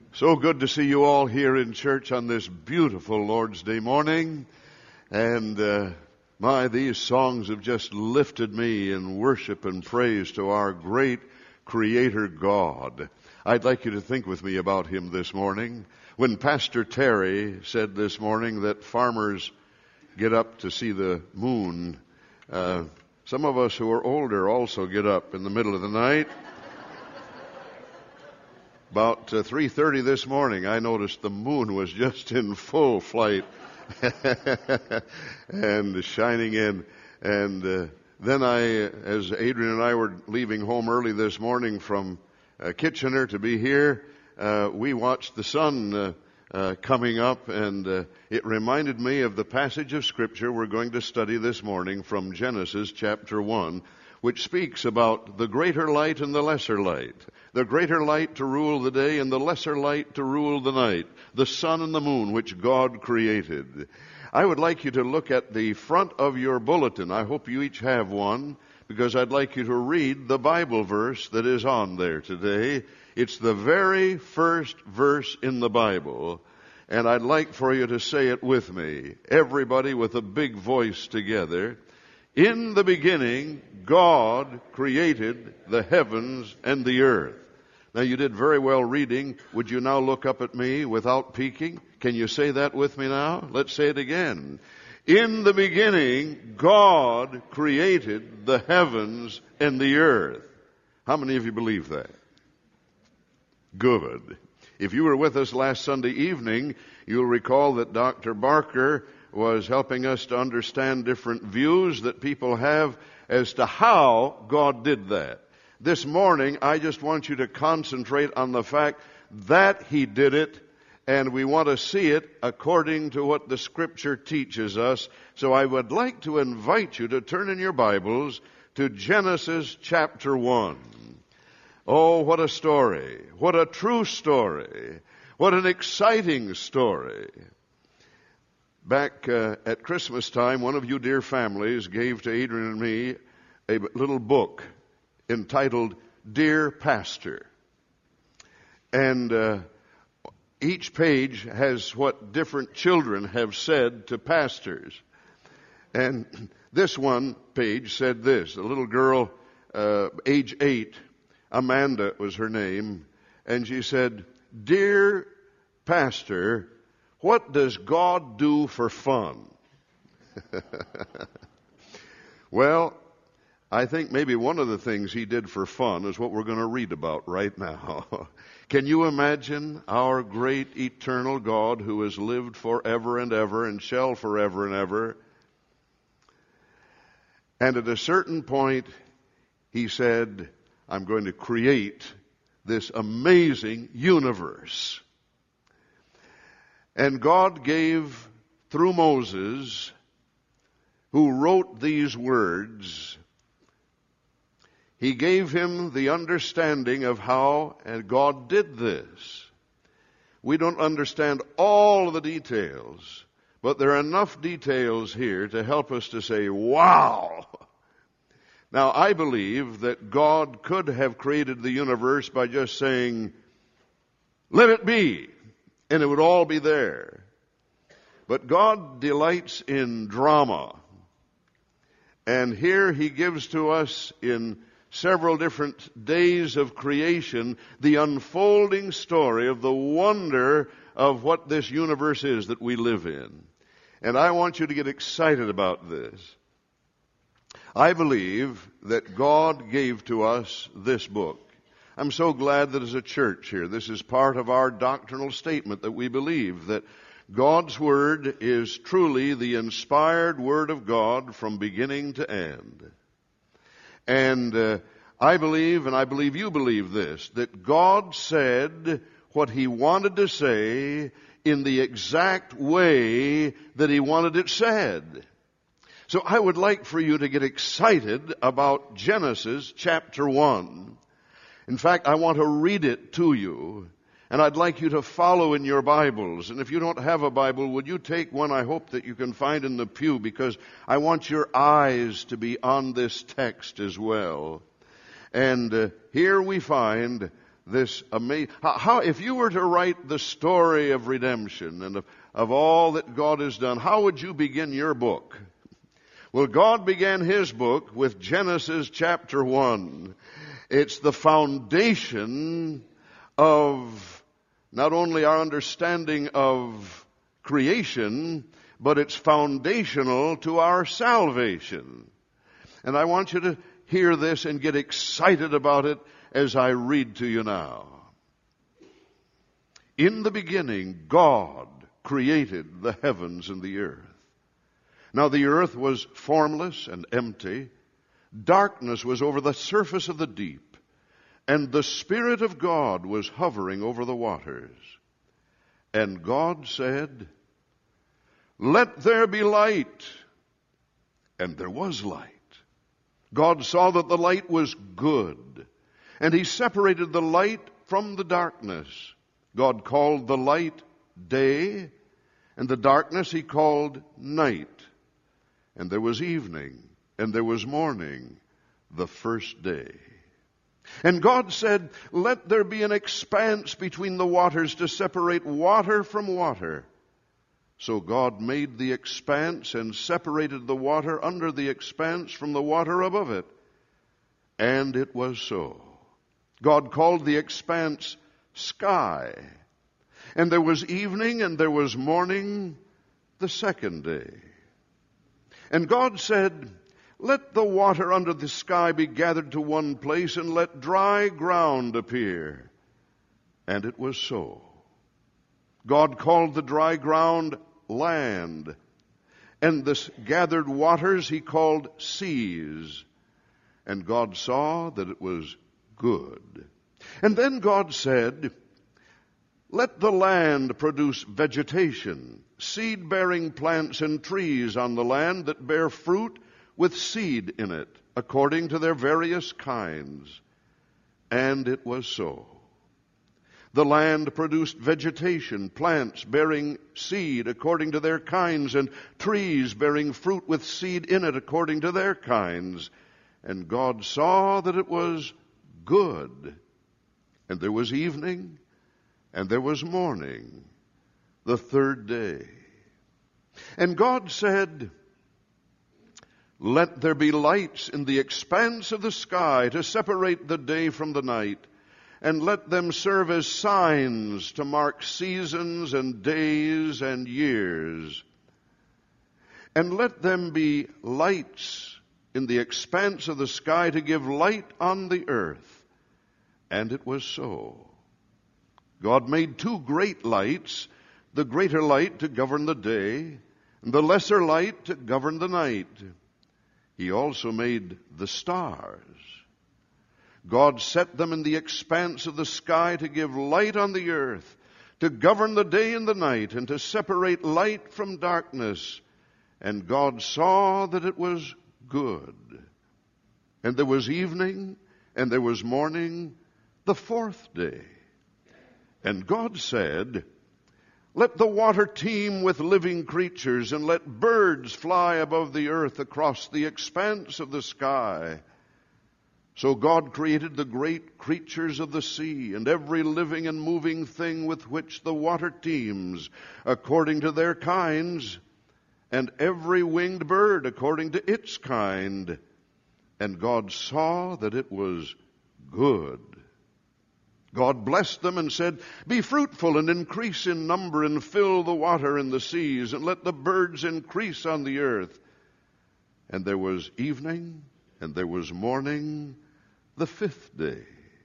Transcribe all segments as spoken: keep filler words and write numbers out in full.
So good to see you all here in church on this beautiful Lord's Day morning. And uh, my, these songs have just lifted me in worship and praise to our great Creator God. I'd like you to think with me about Him this morning. When Pastor Terry said this morning that farmers get up to see the moon, uh, some of us who are older also get up in the middle of the night. About uh, three thirty this morning, I noticed the moon was just in full flight and shining in. And uh, then I, as Adrian and I were leaving home early this morning from uh, Kitchener to be here, uh, we watched the sun uh, uh, coming up, and uh, it reminded me of the passage of Scripture we're going to study this morning from Genesis chapter one, which speaks about the greater light and the lesser light. The greater light to rule the day and the lesser light to rule the night. The sun and the moon which God created. I would like you to look at the front of your bulletin. I hope you each have one, because I'd like you to read the Bible verse that is on there today. It's the very first verse in the Bible, and I'd like for you to say it with me. Everybody with a big voice together. In the beginning, God created the heavens and the earth. Now, you did very well reading. Would you now look up at me without peeking? Can you say that with me now? Let's say it again. In the beginning, God created the heavens and the earth. How many of you believe that? Good. If you were with us last Sunday evening, you'll recall that Doctor Barker was helping us to understand different views that people have as to how God did that. This morning, I just want you to concentrate on the fact that He did it, and we want to see it according to what the Scripture teaches us. So I would like to invite you to turn in your Bibles to Genesis chapter one. Oh, what a story. What a true story. What an exciting story. Back uh, at Christmas time, one of you dear families gave to Adrian and me a little book entitled Dear Pastor. And uh, each page has what different children have said to pastors. And this one page said this. A little girl, uh, age eight, Amanda was her name, and she said, "Dear Pastor, what does God do for fun?" Well, I think maybe one of the things He did for fun is what we're going to read about right now. Can you imagine our great eternal God who has lived forever and ever and shall forever and ever? And at a certain point, He said, "I'm going to create this amazing universe." And God gave, through Moses, who wrote these words, He gave him the understanding of how and God did this. We don't understand all of the details, but there are enough details here to help us to say, wow! Now, I believe that God could have created the universe by just saying, "Let it be," and it would all be there. But God delights in drama. And here He gives to us in several different days of creation the unfolding story of the wonder of what this universe is that we live in. And I want you to get excited about this. I believe that God gave to us this book. I'm so glad that as a church here, this is part of our doctrinal statement that we believe that God's Word is truly the inspired Word of God from beginning to end. And uh, I believe, and I believe you believe this, that God said what He wanted to say in the exact way that He wanted it said. So I would like for you to get excited about Genesis chapter one. In fact, I want to read it to you, and I'd like you to follow in your Bibles. And if you don't have a Bible, would you take one I hope that you can find in the pew, because I want your eyes to be on this text as well. And uh, here we find this amazing, how, how, if you were to write the story of redemption and of, of all that God has done, how would you begin your book? Well, God began His book with Genesis chapter one. It's the foundation of not only our understanding of creation, but it's foundational to our salvation. And I want you to hear this and get excited about it as I read to you now. In the beginning, God created the heavens and the earth. Now the earth was formless and empty. Darkness was over the surface of the deep, and the Spirit of God was hovering over the waters. And God said, "Let there be light." And there was light. God saw that the light was good, and He separated the light from the darkness. God called the light day, and the darkness He called night. And there was evening, and there was morning, the first day. And God said, "Let there be an expanse between the waters to separate water from water." So God made the expanse and separated the water under the expanse from the water above it. And it was so. God called the expanse sky. And there was evening and there was morning, the second day. And God said, "Let the water under the sky be gathered to one place, and let dry ground appear." And it was so. God called the dry ground land, and the gathered waters He called seas. And God saw that it was good. And then God said, "Let the land produce vegetation, seed-bearing plants and trees on the land that bear fruit with seed in it, according to their various kinds." And it was so. The land produced vegetation, plants bearing seed according to their kinds, and trees bearing fruit with seed in it according to their kinds. And God saw that it was good. And there was evening, and there was morning, the third day. And God said, "Let there be lights in the expanse of the sky to separate the day from the night, and let them serve as signs to mark seasons and days and years. And let them be lights in the expanse of the sky to give light on the earth." And it was so. God made two great lights, the greater light to govern the day, and the lesser light to govern the night. He also made the stars. God set them in the expanse of the sky to give light on the earth, to govern the day and the night, and to separate light from darkness. And God saw that it was good. And there was evening, and there was morning, the fourth day. And God said, "Let the water teem with living creatures, and let birds fly above the earth across the expanse of the sky." So God created the great creatures of the sea, and every living and moving thing with which the water teems, according to their kinds, and every winged bird according to its kind. And God saw that it was good. God blessed them and said, "Be fruitful and increase in number, and fill the water in the seas, and let the birds increase on the earth." And there was evening, and there was morning, the fifth day.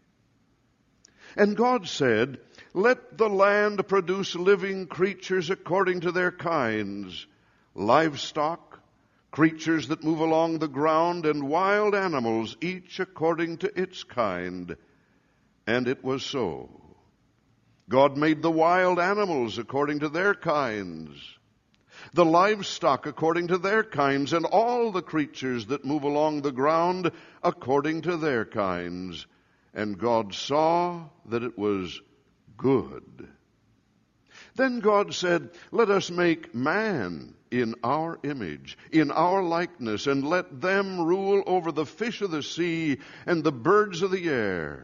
And God said, "Let the land produce living creatures according to their kinds, livestock, creatures that move along the ground, and wild animals, each according to its kind." And it was so. God made the wild animals according to their kinds, the livestock according to their kinds, and all the creatures that move along the ground according to their kinds. And God saw that it was good. Then God said, "Let us make man in our image, in our likeness, and let them rule over the fish of the sea and the birds of the air,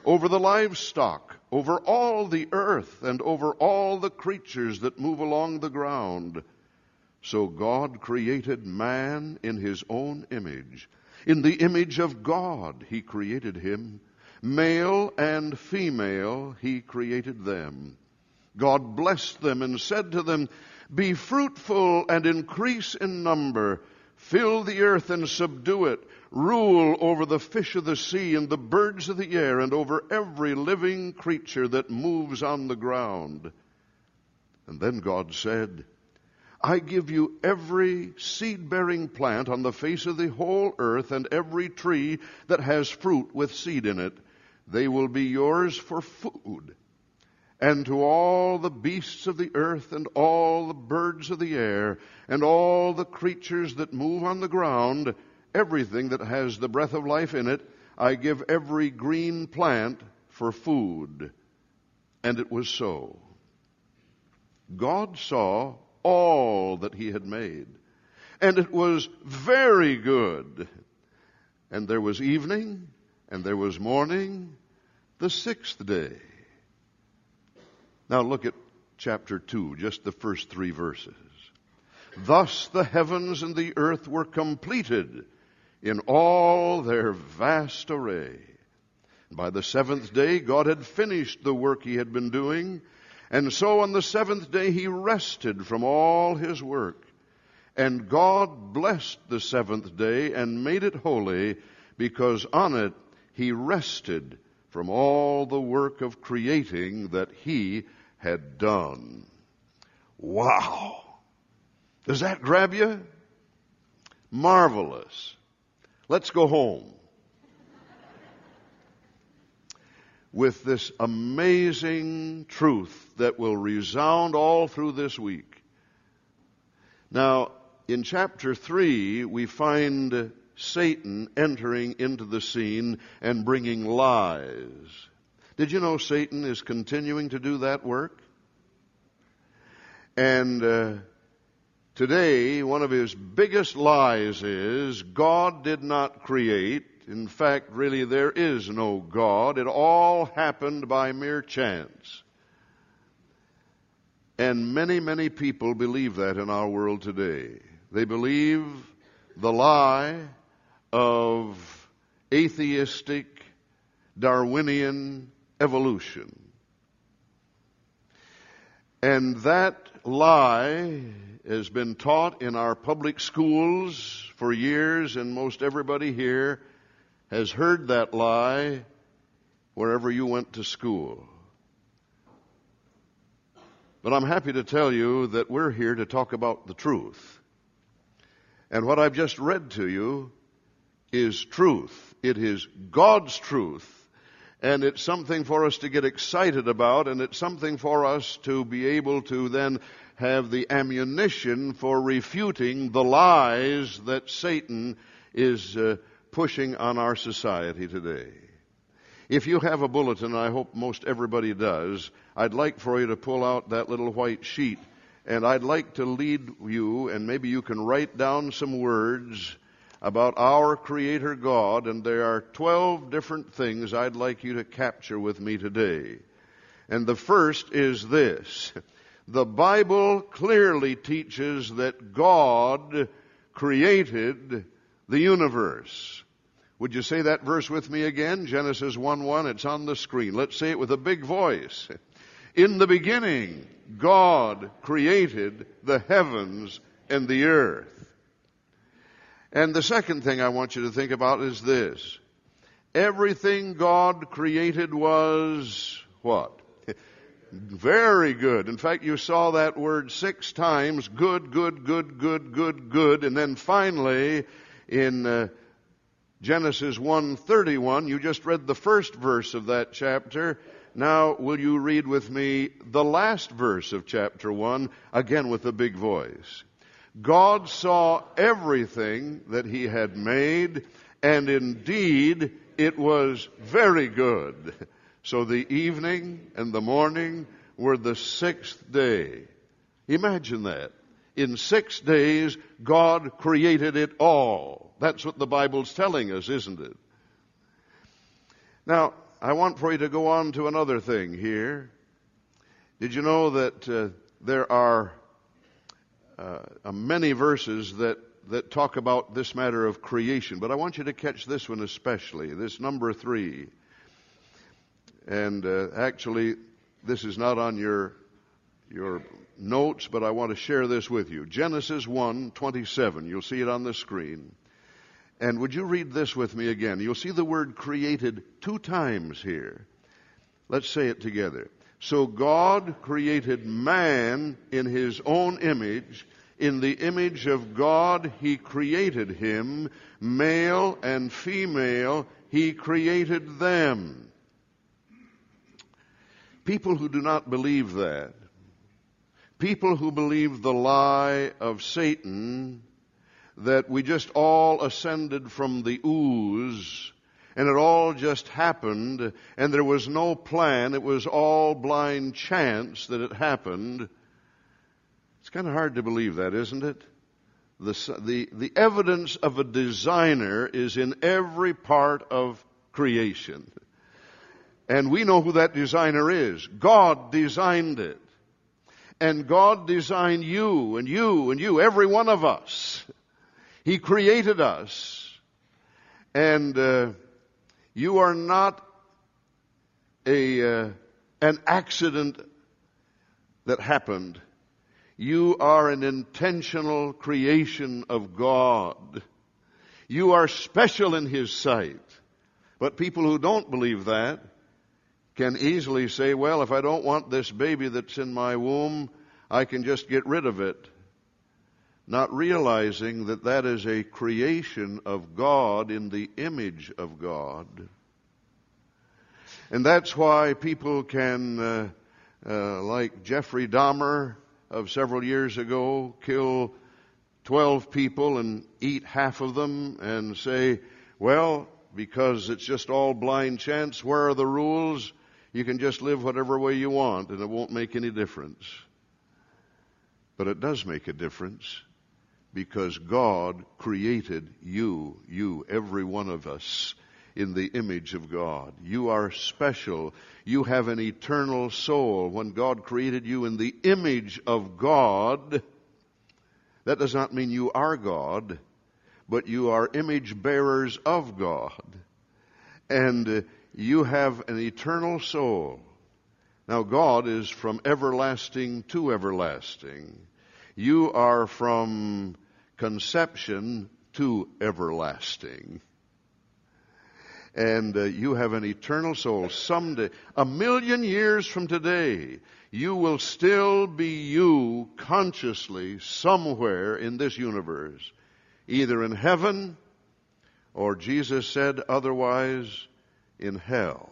over the livestock, over all the earth, and over all the creatures that move along the ground. So God created man in his own image. In the image of God he created him. Male and female he created them. God blessed them and said to them, "Be fruitful and increase in number. Fill the earth and subdue it. Rule over the fish of the sea and the birds of the air and over every living creature that moves on the ground." And then God said, "I give you every seed-bearing plant on the face of the whole earth and every tree that has fruit with seed in it. They will be yours for food. And to all the beasts of the earth and all the birds of the air and all the creatures that move on the ground, everything that has the breath of life in it, I give every green plant for food." And it was so. God saw all that he had made, and it was very good. And there was evening, and there was morning, the sixth day. Now look at chapter two, just the first three verses. Thus the heavens and the earth were completed in all their vast array. By the seventh day, God had finished the work he had been doing, and so on the seventh day he rested from all his work. And God blessed the seventh day and made it holy, because on it he rested from all the work of creating that he had done. Wow! Does that grab you? Marvelous. Let's go home with this amazing truth that will resound all through this week. Now, in chapter three, we find Satan entering into the scene and bringing lies. Did you know Satan is continuing to do that work? And uh, today, one of his biggest lies is God did not create. In fact, really, there is no God. It all happened by mere chance. And many, many people believe that in our world today. They believe the lie of atheistic, Darwinian evolution. And that lie has been taught in our public schools for years, and most everybody here has heard that lie wherever you went to school. But I'm happy to tell you that we're here to talk about the truth. And what I've just read to you is truth. It is God's truth. And it's something for us to get excited about, and it's something for us to be able to then have the ammunition for refuting the lies that Satan is uh, pushing on our society today. If you have a bulletin, I hope most everybody does, I'd like for you to pull out that little white sheet, and I'd like to lead you, and maybe you can write down some words about our Creator God, and there are twelve different things I'd like you to capture with me today. And the first is this: the Bible clearly teaches that God created the universe. Would you say that verse with me again? Genesis one one, it's on the screen. Let's say it with a big voice. In the beginning, God created the heavens and the earth. And the second thing I want you to think about is this: everything God created was what? Very good. In fact, you saw that word six times: good, good, good, good, good, good. And then finally, in uh, Genesis one thirty-one, you just read the first verse of that chapter. Now, will you read with me the last verse of chapter one, again with a big voice? God saw everything that he had made, and indeed it was very good. So the evening and the morning were the sixth day. Imagine that. In six days, God created it all. That's what the Bible's telling us, isn't it? Now, I want for you to go on to another thing here. Did you know that uh, there are uh, many verses that, that talk about this matter of creation? But I want you to catch this one especially, this number three. And uh, actually, this is not on your your notes, but I want to share this with you. Genesis one twenty-seven. You'll see it on the screen. And would you read this with me again? You'll see the word created two times here. Let's say it together. So God created man in his own image. In the image of God he created him. Male and female he created them. People who do not believe that, people who believe the lie of Satan, that we just all ascended from the ooze, and it all just happened, and there was no plan, it was all blind chance that it happened. It's kind of hard to believe that, isn't it? The, the, the evidence of a designer is in every part of creation. And we know who that designer is. God designed it. And God designed you and you and you, every one of us. He created us. And uh, you are not a uh, an accident that happened. You are an intentional creation of God. You are special in His sight. But people who don't believe that can easily say, well, if I don't want this baby that's in my womb, I can just get rid of it. Not realizing that that is a creation of God in the image of God. And that's why people can, uh, uh, like Jeffrey Dahmer of several years ago, kill twelve people and eat half of them and say, well, because it's just all blind chance, where are the rules? You can just live whatever way you want and it won't make any difference. But it does make a difference because God created you, you, every one of us, in the image of God. You are special. You have an eternal soul. When God created you in the image of God, that does not mean you are God, but you are image bearers of God. And uh, you have an eternal soul. Now, God is from everlasting to everlasting. You are from conception to everlasting. And uh, you have an eternal soul. Someday, a million years from today, you will still be you consciously somewhere in this universe, either in heaven or, Jesus said otherwise, in hell.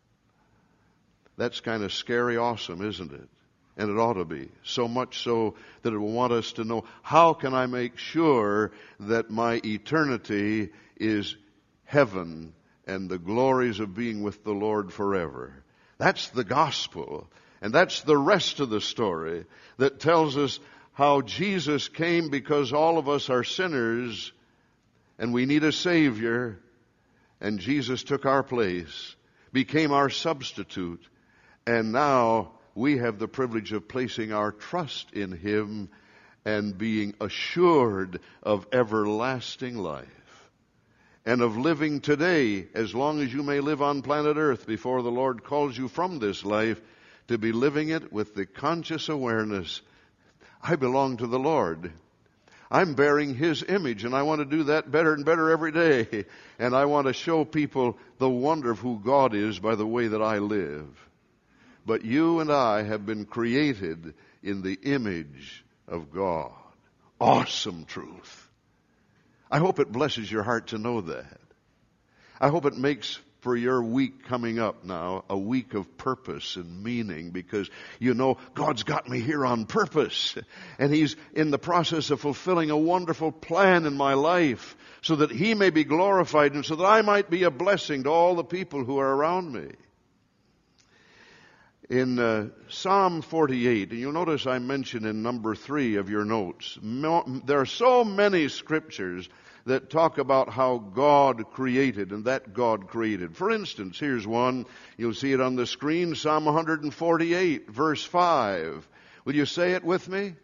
That's kind of scary awesome, isn't it? And it ought to be. So much so that it will want us to know, how can I make sure that my eternity is heaven and the glories of being with the Lord forever? That's the gospel. And that's the rest of the story that tells us how Jesus came because all of us are sinners and we need a Savior. And Jesus took our place, became our substitute, and now we have the privilege of placing our trust in Him and being assured of everlasting life and of living today, as long as you may live on planet Earth before the Lord calls you from this life, to be living it with the conscious awareness, I belong to the Lord. I'm bearing His image, and I want to do that better and better every day. And I want to show people the wonder of who God is by the way that I live. But you and I have been created in the image of God. Awesome truth. I hope it blesses your heart to know that. I hope it makes for your week coming up now a week of purpose and meaning, because you know God's got me here on purpose, and He's in the process of fulfilling a wonderful plan in my life so that He may be glorified and so that I might be a blessing to all the people who are around me. In uh, Psalm forty-eight, and you'll notice I mention in number three of your notes, there are so many scriptures that talk about how God created and that God created. For instance, here's one. You'll see it on the screen, Psalm one forty-eight, verse five. Will you say it with me?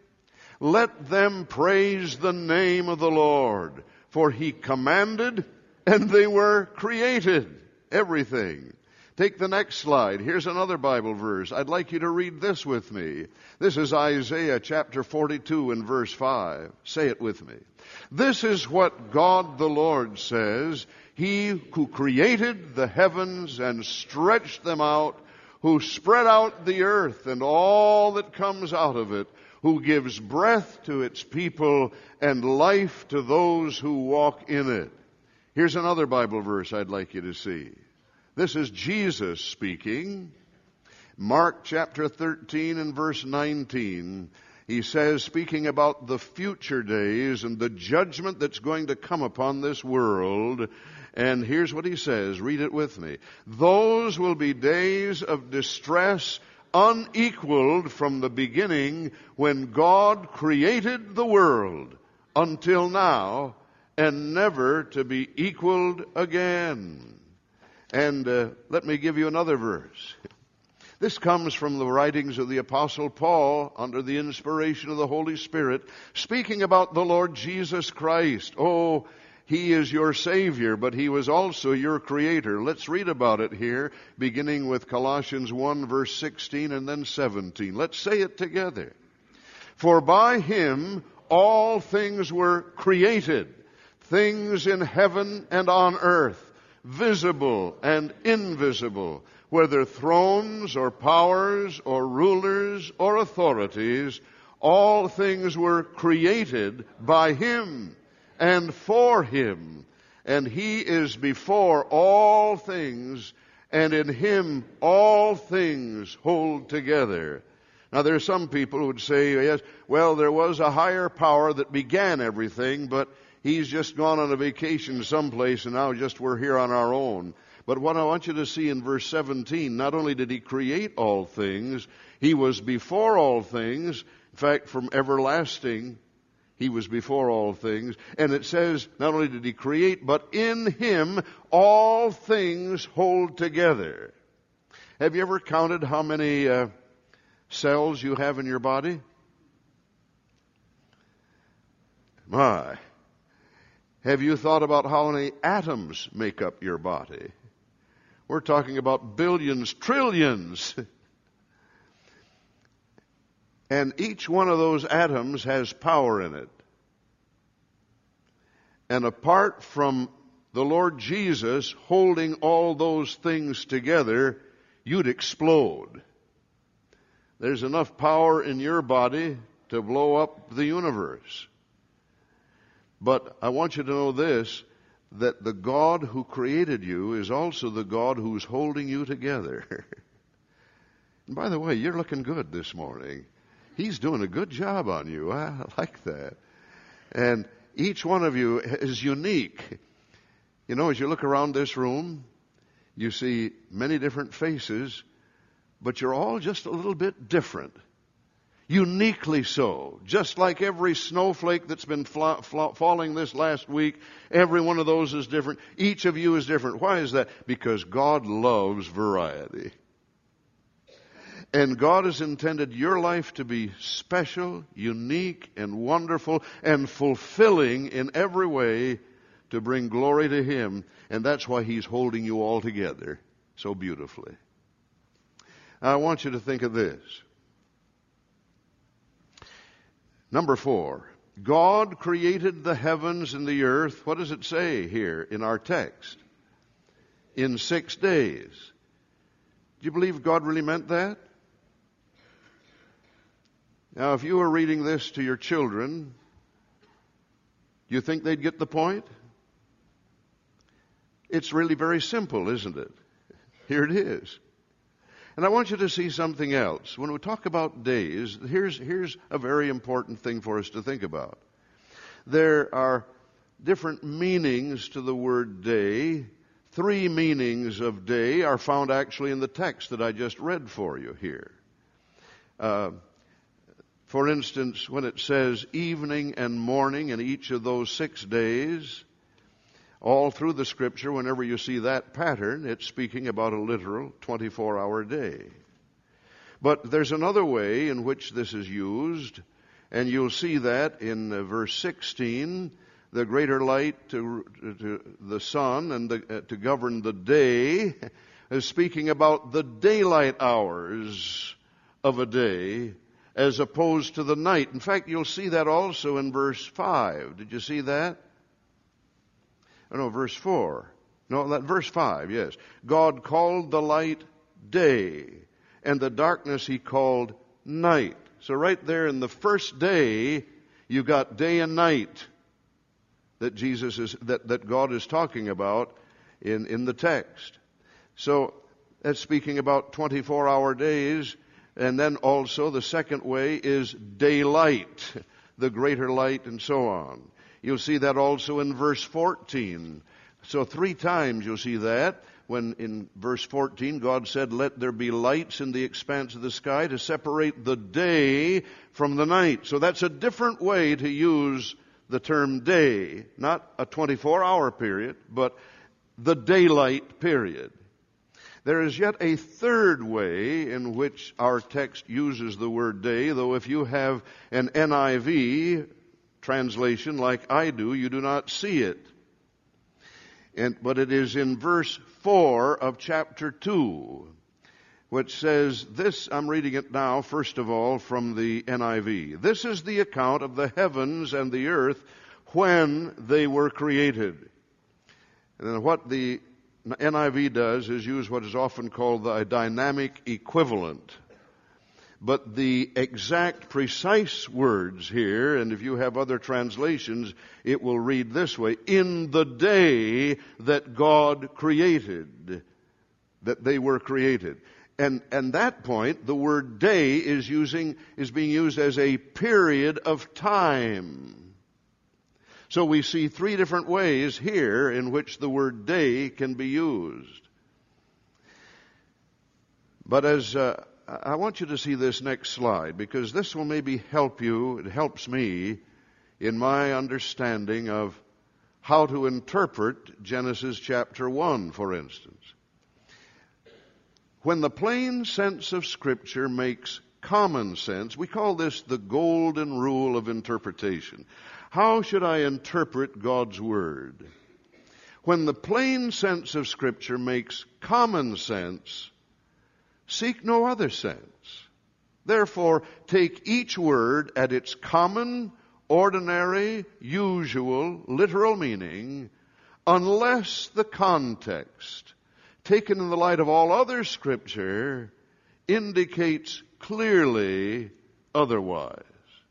Let them praise the name of the Lord, for he commanded and they were created. Everything. Take the next slide. Here's another Bible verse. I'd like you to read this with me. This is Isaiah chapter forty-two and verse five. Say it with me. This is what God the Lord says, He who created the heavens and stretched them out, who spread out the earth and all that comes out of it, who gives breath to its people and life to those who walk in it. Here's another Bible verse I'd like you to see. This is Jesus speaking. Mark chapter thirteen and verse nineteen. He says, speaking about the future days and the judgment that's going to come upon this world, and here's what he says. Read it with me. Those will be days of distress unequaled from the beginning when God created the world until now, and never to be equaled again. And uh, let me give you another verse. This comes from the writings of the Apostle Paul under the inspiration of the Holy Spirit, speaking about the Lord Jesus Christ. Oh, He is your Savior, but He was also your Creator. Let's read about it here, beginning with Colossians one, verse sixteen, and then seventeen. Let's say it together. For by Him all things were created, things in heaven and on earth, visible and invisible, whether thrones or powers or rulers or authorities, all things were created by Him and for Him. And He is before all things, and in Him all things hold together. Now there are some people who would say, yes, well, there was a higher power that began everything, but He's just gone on a vacation someplace and now just we're here on our own. But what I want you to see in verse seventeen, not only did He create all things, He was before all things. In fact, from everlasting, He was before all things. And it says, not only did He create, but in Him all things hold together. Have you ever counted how many uh, cells you have in your body? My. Have you thought about how many atoms make up your body? We're talking about billions, trillions. And each one of those atoms has power in it. And apart from the Lord Jesus holding all those things together, you'd explode. There's enough power in your body to blow up the universe. But I want you to know this, that the God who created you is also the God who's holding you together. And by the way, you're looking good this morning. He's doing a good job on you. I like that. And each one of you is unique. You know, as you look around this room, you see many different faces, but you're all just a little bit different. Uniquely so. Just like every snowflake that's been fla- fla- falling this last week, every one of those is different. Each of you is different. Why is that? Because God loves variety. And God has intended your life to be special, unique, and wonderful, and fulfilling in every way to bring glory to Him. And that's why He's holding you all together so beautifully. Now, I want you to think of this. Number four, God created the heavens and the earth. What does it say here in our text? In six days. Do you believe God really meant that? Now, if you were reading this to your children, do you think they'd get the point? It's really very simple, isn't it? Here it is. And I want you to see something else. When we talk about days, here's, here's a very important thing for us to think about. There are different meanings to the word day. Three meanings of day are found actually in the text that I just read for you here. Uh, for instance, when it says evening and morning in each of those six days, All through the Scripture, whenever you see that pattern, it's speaking about a literal twenty-four hour day. But there's another way in which this is used, and you'll see that in uh, verse sixteen, the greater light to, to the sun and the, uh, to govern the day, is speaking about the daylight hours of a day as opposed to the night. In fact, you'll see that also in verse five. Did you see that? Oh, no, verse four. No, that verse five, yes. God called the light day, and the darkness he called night. So right there in the first day, you got day and night that Jesus is, that, that God is talking about in, in the text. So that's speaking about twenty-four hour days. And then also the second way is daylight, the greater light, and so on. You'll see that also in verse fourteen. So three times you'll see that. When in verse fourteen God said, "Let there be lights in the expanse of the sky to separate the day from the night." So that's a different way to use the term day. Not a twenty-four hour period, but the daylight period. There is yet a third way in which our text uses the word day, though if you have an N I V translation like I do, you do not see it. And, but it is in verse four of chapter two, which says this, I'm reading it now, first of all, from the N I V. "This is the account of the heavens and the earth when they were created." And then what the N I V does is use what is often called the dynamic equivalent. But the exact, precise words here, and if you have other translations, it will read this way: "In the day that God created," that they were created. And and that point, the word day is using is being used as a period of time. So we see three different ways here in which the word day can be used. But as uh, I want you to see this next slide, because this will maybe help you, it helps me in my understanding of how to interpret Genesis chapter one, for instance. When the plain sense of Scripture makes common sense, we call this the golden rule of interpretation. How should I interpret God's Word? When the plain sense of Scripture makes common sense, seek no other sense. Therefore, take each word at its common, ordinary, usual, literal meaning, unless the context, taken in the light of all other Scripture, indicates clearly otherwise.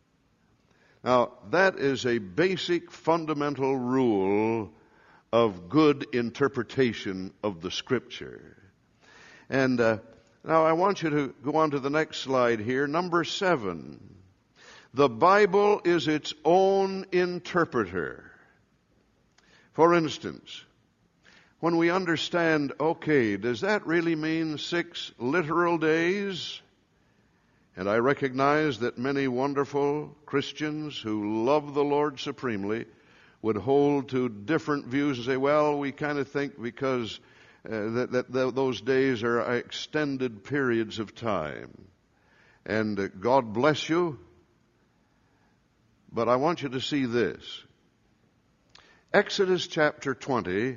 Now, that is a basic fundamental rule of good interpretation of the Scripture. And uh, now I want you to go on to the next slide here, number seven. The Bible is its own interpreter. For instance, when we understand, okay, does that really mean six literal days? And I recognize that many wonderful Christians who love the Lord supremely would hold to different views and say, well, we kind of think because uh, that, that, that those days are extended periods of time. And uh, God bless you. But I want you to see this. Exodus chapter twenty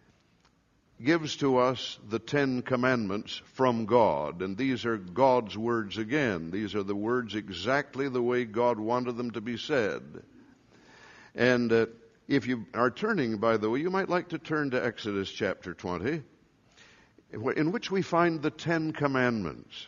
gives to us the Ten Commandments from God. And these are God's words again. These are the words exactly the way God wanted them to be said. And uh, if you are turning, by the way, you might like to turn to Exodus chapter twenty, in which we find the Ten Commandments.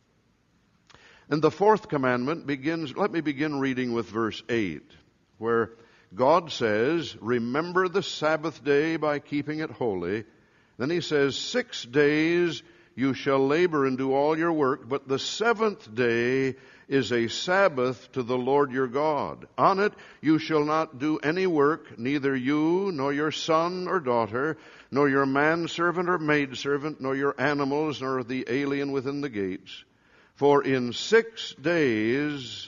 And the fourth commandment begins, let me begin reading with verse eight, where God says, "Remember the Sabbath day by keeping it holy." Then he says, "Six days you shall labor and do all your work, but the seventh day is a Sabbath to the Lord your God. On it you shall not do any work, neither you, nor your son or daughter, nor your manservant or maidservant, nor your animals, nor the alien within the gates. For in six days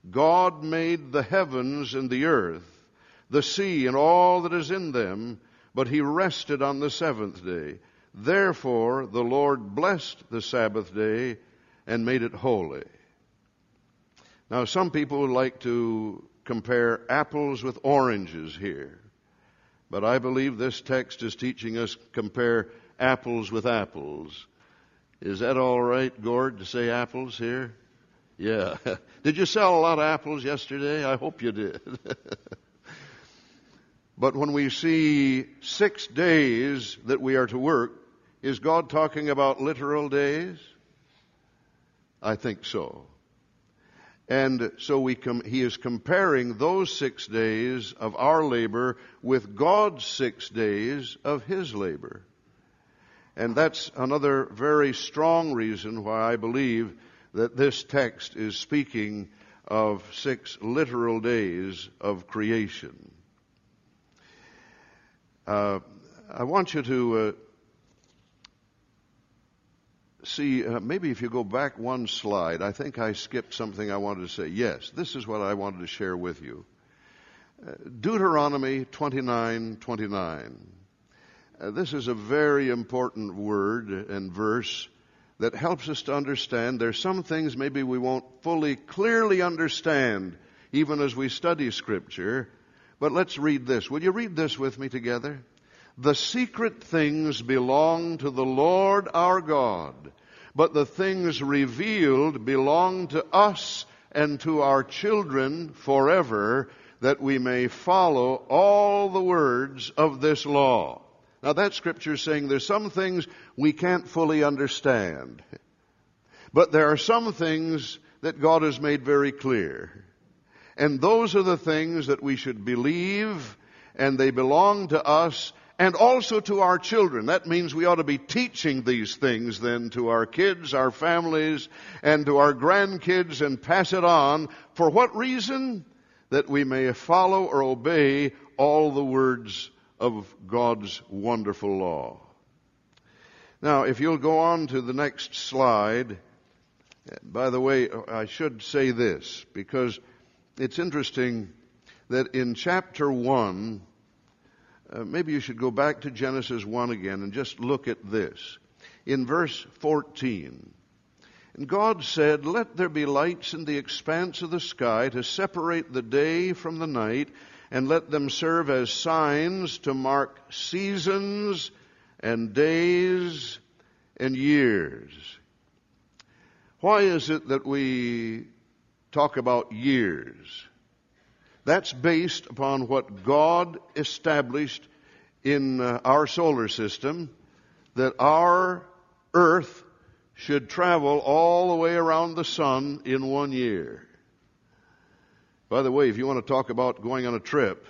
God made the heavens and the earth, the sea and all that is in them, but he rested on the seventh day. Therefore the Lord blessed the Sabbath day and made it holy. Now some people would like to compare apples with oranges here, but I believe this text is teaching us compare apples with apples. Is that all right, Gord, to say apples here? Yeah. Did you sell a lot of apples yesterday? I hope you did. But when we see six days that we are to work, is God talking about literal days? I think so. And so we com- he is comparing those six days of our labor with God's six days of his labor. And that's another very strong reason why I believe that this text is speaking of six literal days of creation. Uh, I want you to uh, see, uh, maybe if you go back one slide, I think I skipped something I wanted to say. Yes, this is what I wanted to share with you. Uh, Deuteronomy twenty-nine twenty-nine. Uh, this is a very important word and verse that helps us to understand there's some things maybe we won't fully, clearly understand even as we study Scripture. But let's read this. Will you read this with me together? The secret things belong to the Lord our God, but the things revealed belong to us and to our children forever, that we may follow all the words of this law. Now that scripture is saying there's some things we can't fully understand, but there are some things that God has made very clear. And those are the things that we should believe, and they belong to us and also to our children. That means we ought to be teaching these things then to our kids, our families, and to our grandkids, and pass it on. For what reason? That we may follow or obey all the words of God's wonderful law. Now, if you'll go on to the next slide. By the way, I should say this, because it's interesting that in chapter one, uh, maybe you should go back to Genesis one again and just look at this. In verse fourteen, and God said, "Let there be lights in the expanse of the sky to separate the day from the night, and let them serve as signs to mark seasons and days and years." Why is it that we talk about years? That's based upon what God established in uh, our solar system, that our earth should travel all the way around the sun in one year. By the way, if you want to talk about going on a trip,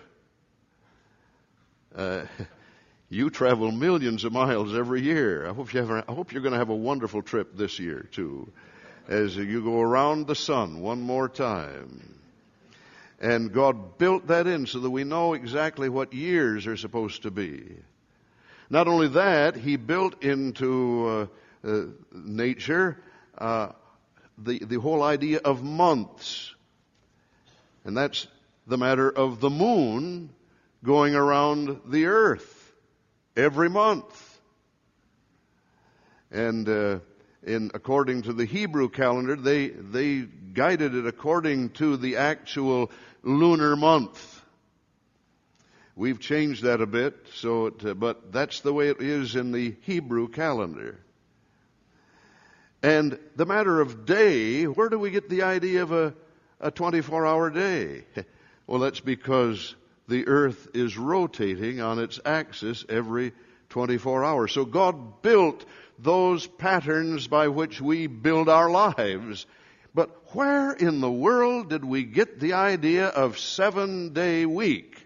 uh, you travel millions of miles every year. I hope you have a, I hope you're going to have a wonderful trip this year too, as you go around the sun one more time. And God built that in so that we know exactly what years are supposed to be. Not only that, He built into uh, uh, nature uh, the, the whole idea of months. And that's the matter of the moon going around the earth every month. And uh, in according to the Hebrew calendar, they they guided it according to the actual lunar month. We've changed that a bit, so it, uh, but that's the way it is in the Hebrew calendar. And the matter of day, where do we get the idea of a, a twenty-four hour day? Well, that's because the earth is rotating on its axis every twenty-four hours. So God built those patterns by which we build our lives. But where in the world did we get the idea of seven-day week?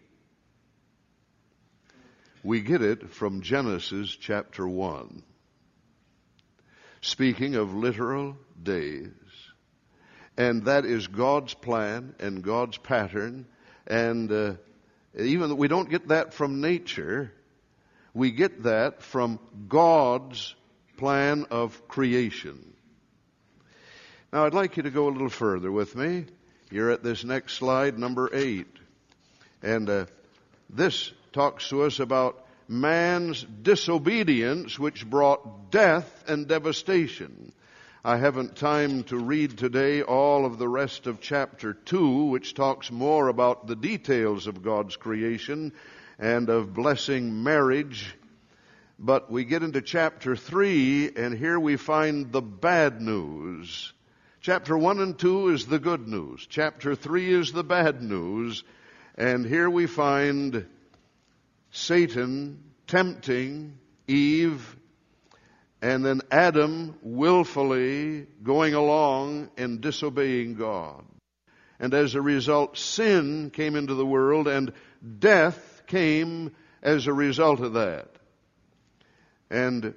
We get it from Genesis chapter one. Speaking of literal days. And that is God's plan and God's pattern. And uh, even though we don't get that from nature, we get that from God's plan of creation. Now, I'd like you to go a little further with me. You're at this next slide, number eight. And uh, this talks to us about man's disobedience which brought death and devastation. I haven't time to read today all of the rest of chapter two, which talks more about the details of God's creation and of blessing marriage. But we get into chapter three, and here we find the bad news. Chapter one and two is the good news. Chapter three is the bad news. And here we find Satan tempting Eve, and then Adam willfully going along and disobeying God. And as a result, sin came into the world, and death came as a result of that. And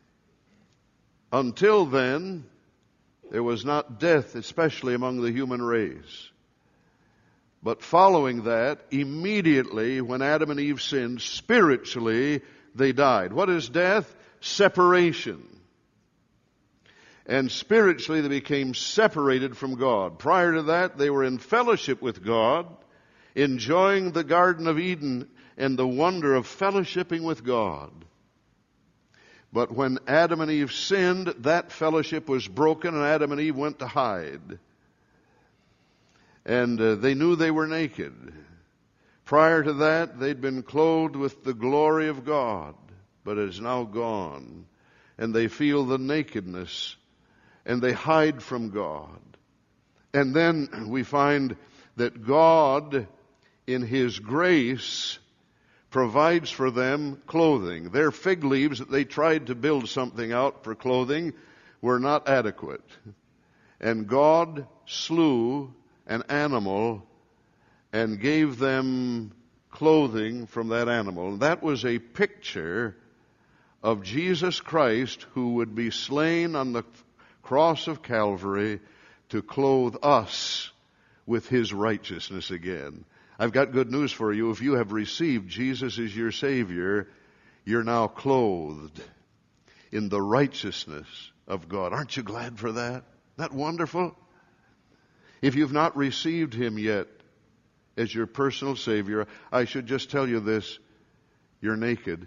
until then, there was not death, especially among the human race. But following that, immediately when Adam and Eve sinned, spiritually they died. What is death? Separation. And spiritually they became separated from God. Prior to that, they were in fellowship with God, enjoying the Garden of Eden and the wonder of fellowshipping with God. But when Adam and Eve sinned, that fellowship was broken, and Adam and Eve went to hide. And uh, they knew they were naked. Prior to that, they'd been clothed with the glory of God, but it is now gone. And they feel the nakedness, and they hide from God. And then we find that God, in His grace, provides for them clothing. Their fig leaves that they tried to build something out for clothing were not adequate. And God slew an animal and gave them clothing from that animal. And that was a picture of Jesus Christ, who would be slain on the cross of Calvary to clothe us with His righteousness again. I've got good news for you. If you have received Jesus as your Savior, you're now clothed in the righteousness of God. Aren't you glad for that? Isn't that wonderful? If you've not received Him yet as your personal Savior, I should just tell you this: you're naked.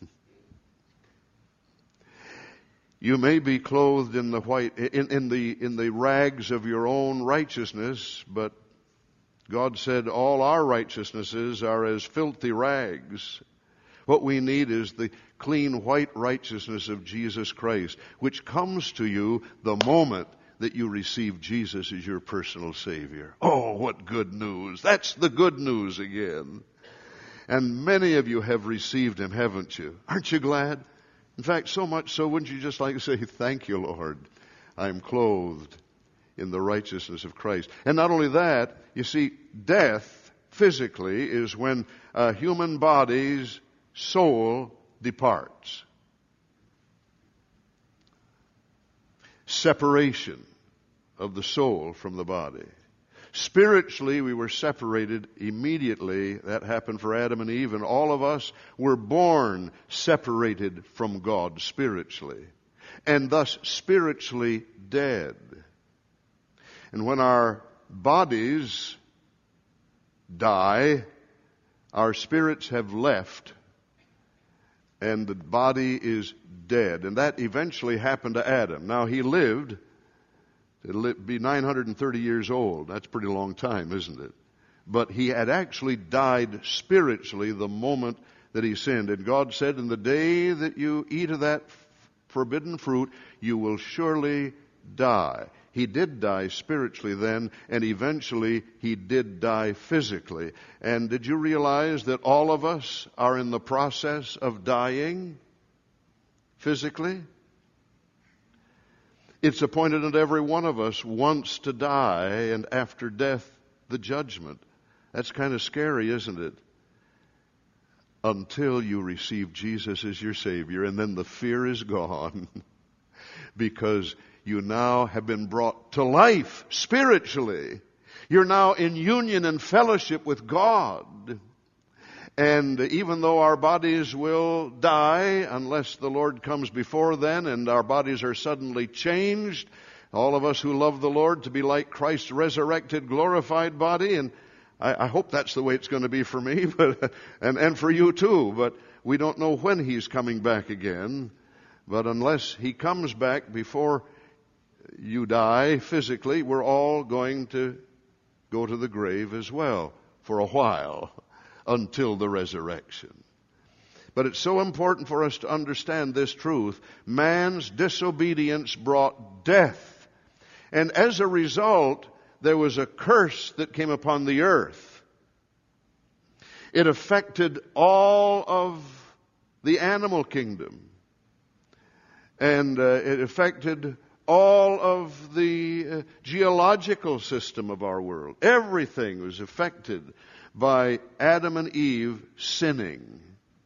You may be clothed in the white, in, in the in the rags of your own righteousness, but God said all our righteousnesses are as filthy rags. What we need is the clean white righteousness of Jesus Christ, which comes to you the moment that you receive Jesus as your personal Savior. Oh, what good news. That's the good news again. And many of you have received Him, haven't you? Aren't you glad? In fact, so much so, wouldn't you just like to say, thank you, Lord, I'm clothed in the righteousness of Christ. And not only that, you see, death physically is when a human body's soul departs. Separation of the soul from the body. Spiritually, we were separated immediately. That happened for Adam and Eve, and all of us were born separated from God spiritually, and thus spiritually dead. And when our bodies die, our spirits have left, and the body is dead. And that eventually happened to Adam. Now, he lived, it'll be nine hundred thirty years old. That's a pretty long time, isn't it? But he had actually died spiritually the moment that he sinned. And God said, in the day that you eat of that forbidden fruit, you will surely die. He did die spiritually then, and eventually he did die physically. And did you realize that all of us are in the process of dying physically? It's appointed that every one of us wants to die, and after death, the judgment. That's kind of scary, isn't it? Until you receive Jesus as your Savior, and then the fear is gone because you now have been brought to life spiritually. You're now in union and fellowship with God. And even though our bodies will die, unless the Lord comes before then and our bodies are suddenly changed, all of us who love the Lord to be like Christ's resurrected, glorified body, and I, I hope that's the way it's going to be for me, but and, and for you too. But we don't know when He's coming back again, but unless He comes back before you die physically, we're all going to go to the grave as well for a while until the resurrection. But it's so important for us to understand this truth. Man's disobedience brought death. And as a result, there was a curse that came upon the earth. It affected all of the animal kingdom. And uh, it affected all of the uh, geological system of our world. Everything was affected by Adam and Eve sinning.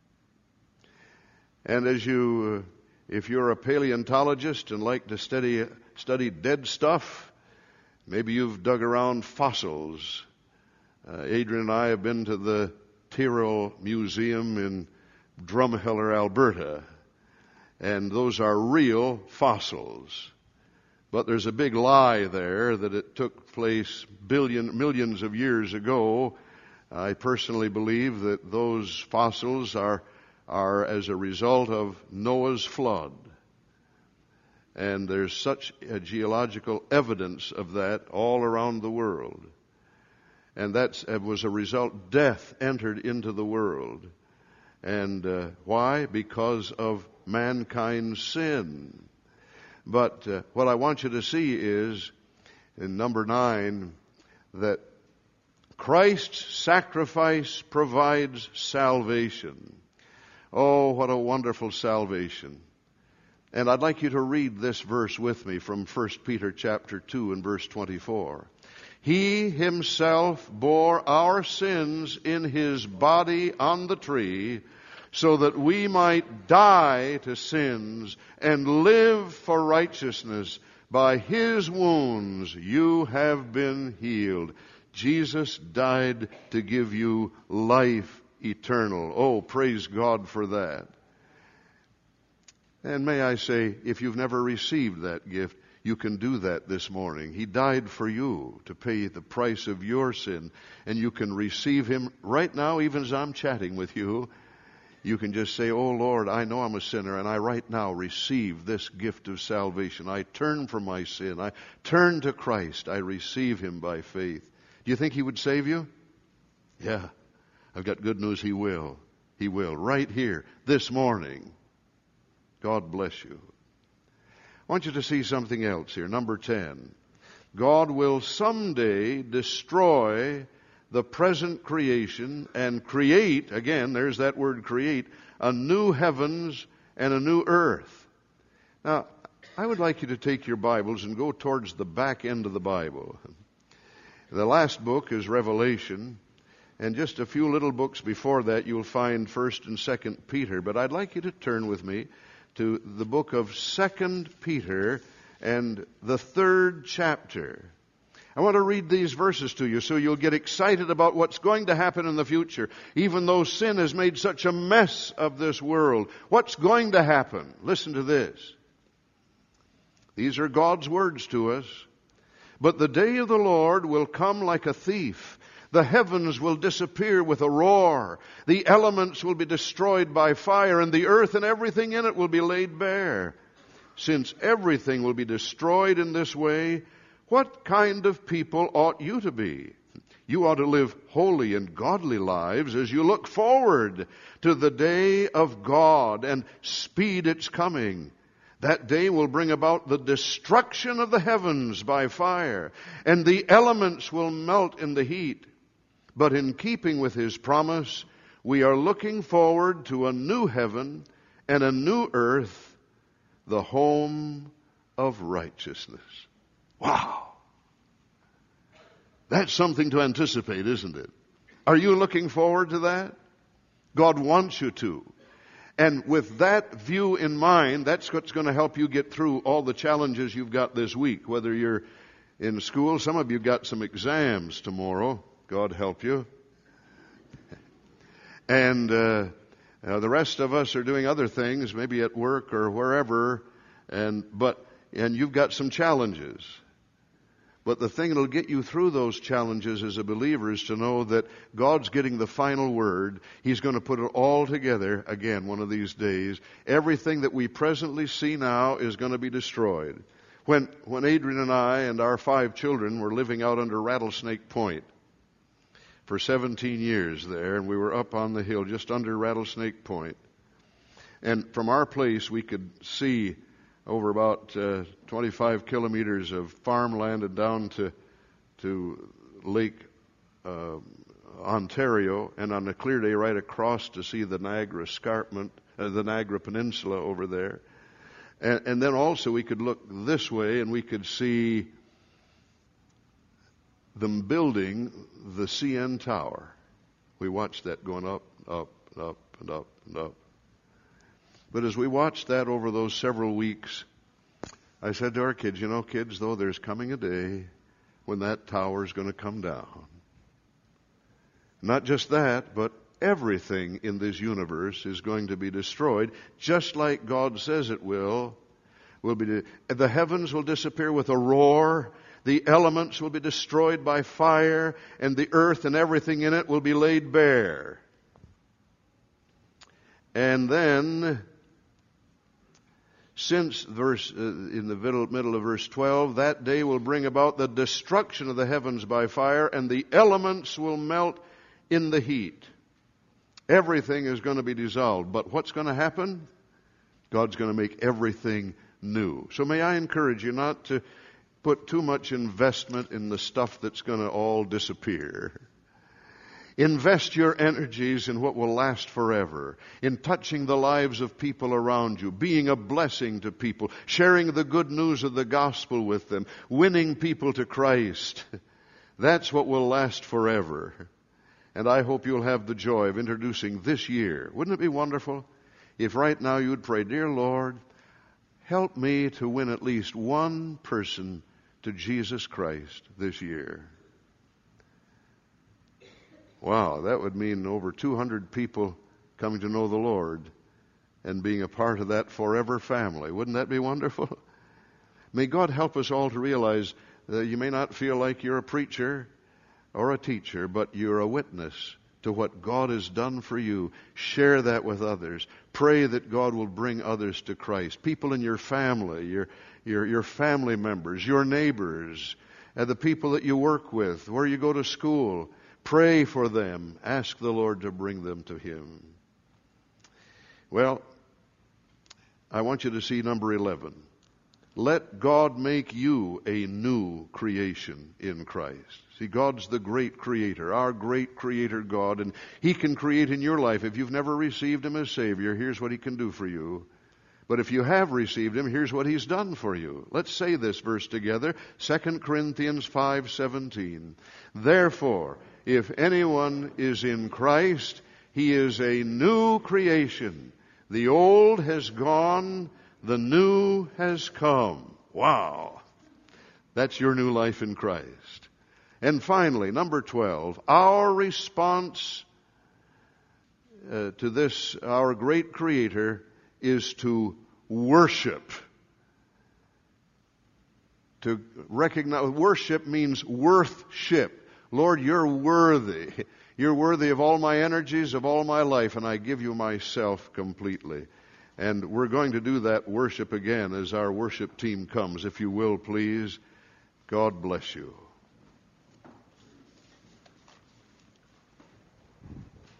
And as you, uh, if you're a paleontologist and like to study, study dead stuff, maybe you've dug around fossils. Uh, Adrian and I have been to the Tyrrell Museum in Drumheller, Alberta. And those are real fossils. But there's a big lie there that it took place billion, millions of years ago. I personally believe that those fossils are are as a result of Noah's flood. And there's such a geological evidence of that all around the world. And that was a result. Death entered into the world. And uh, why? Because of mankind's sin. But uh, what I want you to see is, in number nine, that Christ's sacrifice provides salvation. Oh, what a wonderful salvation. And I'd like you to read this verse with me from First Peter chapter two and verse twenty-four. He himself bore our sins in his body on the tree, so that we might die to sins and live for righteousness. By his wounds you have been healed. Jesus died to give you life eternal. Oh, praise God for that. And may I say, if you've never received that gift, you can do that this morning. He died for you to pay the price of your sin, and you can receive him right now, even as I'm chatting with you. You can just say, oh Lord, I know I'm a sinner, and I right now receive this gift of salvation. I turn from my sin. I turn to Christ. I receive him by faith. Do you think he would save you? Yeah. I've got good news. He will. He will. Right here, this morning. God bless you. I want you to see something else here. Number ten. God will someday destroy the present creation and create, again, there's that word create, a new heavens and a new earth. Now, I would like you to take your Bibles and go towards the back end of the Bible. The last book is Revelation, and just a few little books before that you'll find First and Second Peter. But I'd like you to turn with me to the book of Second Peter and the third chapter. I want to read these verses to you so you'll get excited about what's going to happen in the future. Even though sin has made such a mess of this world, what's going to happen? Listen to this. These are God's words to us. But the day of the Lord will come like a thief. The heavens will disappear with a roar. The elements will be destroyed by fire, and the earth and everything in it will be laid bare. Since everything will be destroyed in this way, what kind of people ought you to be? You ought to live holy and godly lives as you look forward to the day of God and speed its coming. That day will bring about the destruction of the heavens by fire, and the elements will melt in the heat. But in keeping with his promise, we are looking forward to a new heaven and a new earth, the home of righteousness. Wow. That's something to anticipate, isn't it? Are you looking forward to that? God wants you to. And with that view in mind, that's what's going to help you get through all the challenges you've got this week. Whether you're in school, some of you got some exams tomorrow. God help you. And uh, uh, the rest of us are doing other things, maybe at work or wherever. And but and you've got some challenges. But the thing that will get you through those challenges as a believer is to know that God's getting the final word. He's going to put it all together again one of these days. Everything that we presently see now is going to be destroyed. When, when Adrian and I and our five children were living out under Rattlesnake Point for seventeen years there, and we were up on the hill just under Rattlesnake Point. And from our place, we could see over about uh, twenty-five kilometers of farmland and down to to Lake uh, Ontario, and on a clear day right across to see the Niagara Escarpment, uh, the Niagara Peninsula over there. And, and then also we could look this way and we could see them building the C N Tower. We watched that going up, up, up, and up, and up. But as we watched that over those several weeks, I said to our kids, you know, kids, though, there's coming a day when that tower is going to come down. Not just that, but everything in this universe is going to be destroyed, just like God says it will. Will be the heavens will disappear with a roar. The elements will be destroyed by fire, and the earth and everything in it will be laid bare. And then, since verse uh, in the middle, middle of verse twelve, that day will bring about the destruction of the heavens by fire, and the elements will melt in the heat. Everything is going to be dissolved. But what's going to happen? God's going to make everything new. So may I encourage you not to put too much investment in the stuff that's going to all disappear. Invest your energies in what will last forever, in touching the lives of people around you, being a blessing to people, sharing the good news of the gospel with them, winning people to Christ. That's what will last forever. And I hope you'll have the joy of introducing this year. Wouldn't it be wonderful if right now you'd pray, dear Lord, help me to win at least one person to Jesus Christ this year. Wow, that would mean over two hundred people coming to know the Lord and being a part of that forever family. Wouldn't that be wonderful? May God help us all to realize that you may not feel like you're a preacher or a teacher, but you're a witness to what God has done for you. Share that with others. Pray that God will bring others to Christ. People in your family, your your, your family members, your neighbors, and the people that you work with, where you go to school. Pray for them. Ask the Lord to bring them to Him. Well, I want you to see number eleven. Let God make you a new creation in Christ. See, God's the great creator, our great creator God, and He can create in your life. If you've never received Him as Savior, here's what He can do for you. But if you have received Him, here's what He's done for you. Let's say this verse together, Second Corinthians five seventeen. Therefore, if anyone is in Christ, he is a new creation. The old has gone, the new has come. Wow. That's your new life in Christ. And finally, number twelve, our response uh, to this, our great Creator, is to worship. To recognize, worship means worthship. Lord, you're worthy. You're worthy of all my energies, of all my life, and I give you myself completely. And we're going to do that worship again as our worship team comes. If you will, please. God bless you.